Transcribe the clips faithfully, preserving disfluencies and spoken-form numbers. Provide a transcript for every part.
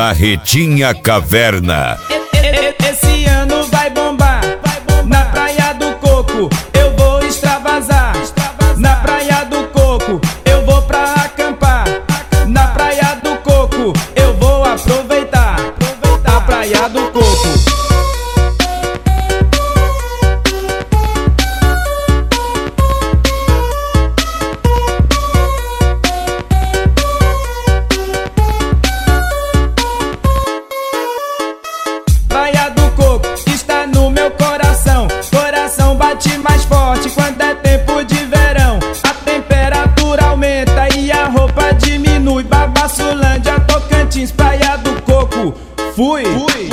Carretinha Caverna. Esse ano vai bombar. Na Praia do Coco eu vou extravasar. Na Praia do Coco eu vou pra acampar. Na Praia do Coco eu vou aproveitar. A Praia do Coco. Praia do Coco está no meu coração. Coração bate mais forte quando é tempo de verão. A temperatura aumenta e a roupa diminui. Babassulândia, Tocantins, Praia do Coco. Fui! Fui.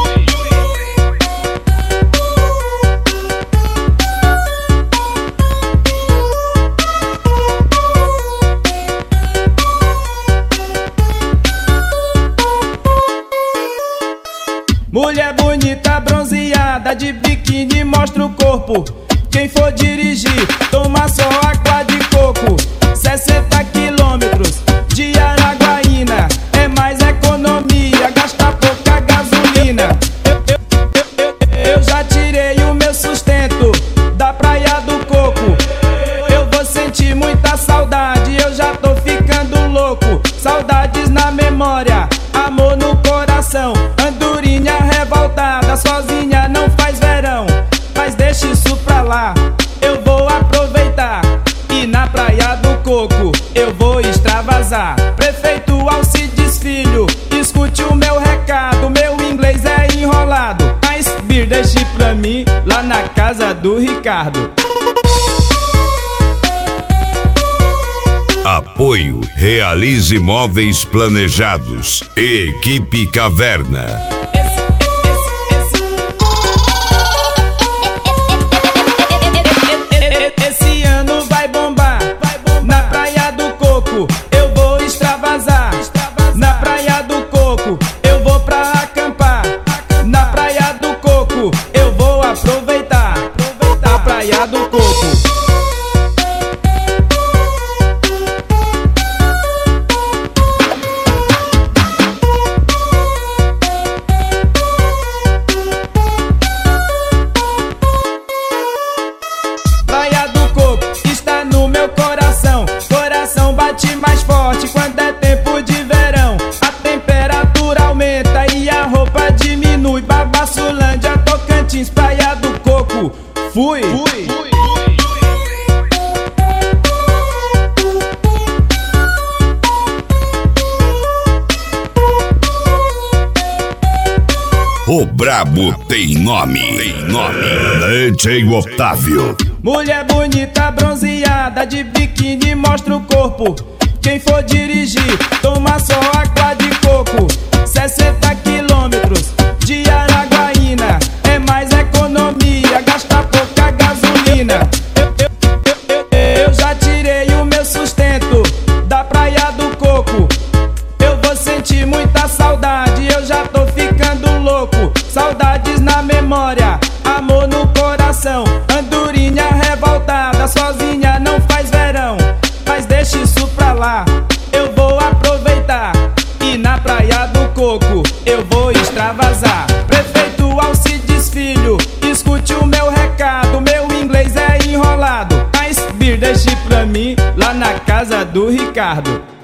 Mulher bonita, bronzeada, de biquíni, mostra o corpo. Quem for dirigir, toma só água de coco. sessenta quilômetros de Araguaína é mais economia, gasta pouca gasolina. Eu, eu, eu, eu, eu já tirei o meu sustento da Praia do Coco. Eu vou sentir muita saudade, eu já tô ficando louco. Saudades na memória, amor no coração. Andorinha revoltada, sozinha não faz verão. Mas deixa isso pra lá, eu vou aproveitar. E na Praia do Coco eu vou extravasar. Prefeito Alcides Filho, escute o meu recado. Meu inglês é enrolado, mas bir deixe pra mim lá na casa do Ricardo. Apoio Realize Móveis Planejados. Equipe Caverna. Esse ano vai bombar. Na Praia do Coco eu vou extravasar. Na Praia do Coco eu vou pra acampar. Na Praia do Coco eu vou aproveitar. A Praia do Coco. Praia do Coco está no meu coração. Coração bate mais forte quando é tempo de verão. A temperatura aumenta e a roupa diminui. Babassulândia, Tocantins, Praia do Coco. Fui! Fui. O brabo tem nome. Tem nome. D J Otávio. Mulher bonita, bronzeada, de biquíni, mostra o corpo. Quem for dirigir, toma só água de coco. sessenta quilômetros de Araguaína é mais economia, gasta pouca gasolina. Eu, eu, eu, eu, eu já tirei o meu sustento da Praia do Coco. Eu vou sentir muita saudade, eu já tô ficando louco. Saudades na memória, amor no coração. Andorinha revoltada, sozinha não faz verão. Mas deixa isso pra lá, eu vou aproveitar. E na Praia do Coco eu vou extravasar. Prefeito Alcides Filho, escute o meu recado. Meu inglês é enrolado, mas bir deixe pra mim lá na casa do Ricardo.